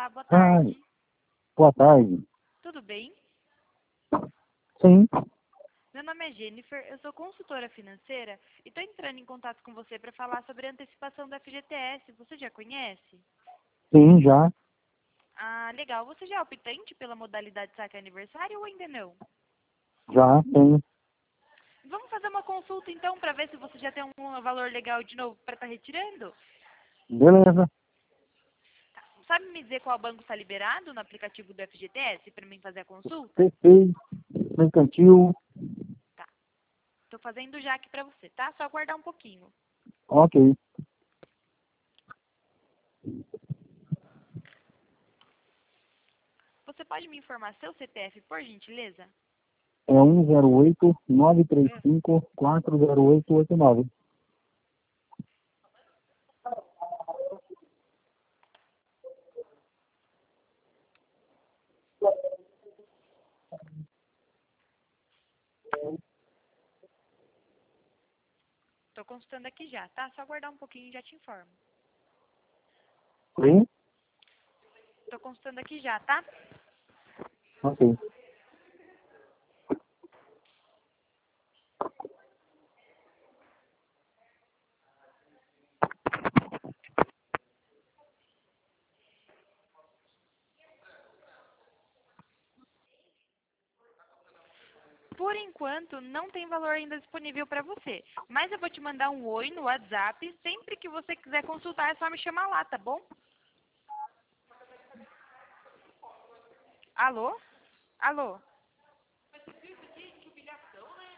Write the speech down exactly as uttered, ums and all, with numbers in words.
Olá, boa Ah, tarde. boa tarde. Tudo bem? Sim, Meu nome é Jennifer, eu sou consultora financeira e estou entrando em contato com você para falar sobre a antecipação do F G T S. Você já conhece? sim, já, Ah, legal. Você já é optante pela modalidade saque aniversário ou ainda não? já tem. Vamos fazer uma consulta então para ver se você já tem um valor legal de novo para estar retirando? Beleza, Sabe me dizer qual banco está liberado no aplicativo do F G T S para mim fazer a consulta? perfeito, mercantil, Tá. Estou fazendo já aqui para você, tá? Só aguardar um pouquinho. ok. Você pode me informar seu C P F, por gentileza? É um zero oito, nove três cinco, quatro zero oito oito nove. Estou consultando aqui já, tá? Só aguardar um pouquinho e já te informo. Sim? Estou consultando aqui já, tá? Ok. Por enquanto, não tem valor ainda disponível para você. Mas eu vou te mandar um oi no WhatsApp. Sempre que você quiser consultar, é só me chamar lá, tá bom? Alô? Alô?